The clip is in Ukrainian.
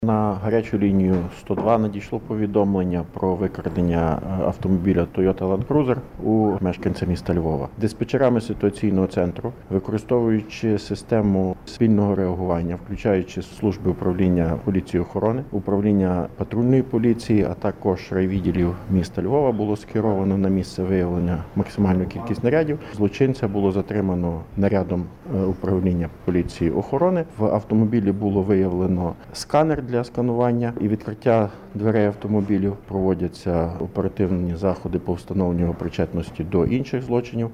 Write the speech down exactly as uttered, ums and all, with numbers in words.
На гарячу лінію сто два надійшло повідомлення про викрадення автомобіля Toyota Land Cruiser у мешканця міста Львова. Диспетчерами ситуаційного центру, використовуючи систему спільного реагування, включаючи служби управління поліції охорони, управління патрульної поліції, а також райвідділів міста Львова, було скеровано на місце виявлення максимальну кількість нарядів. Злочинця було затримано нарядом управління поліції охорони. В автомобілі було виявлено сканер для сканування і відкриття дверей автомобілів. Проводяться оперативні заходи по встановленню його причетності до інших злочинів.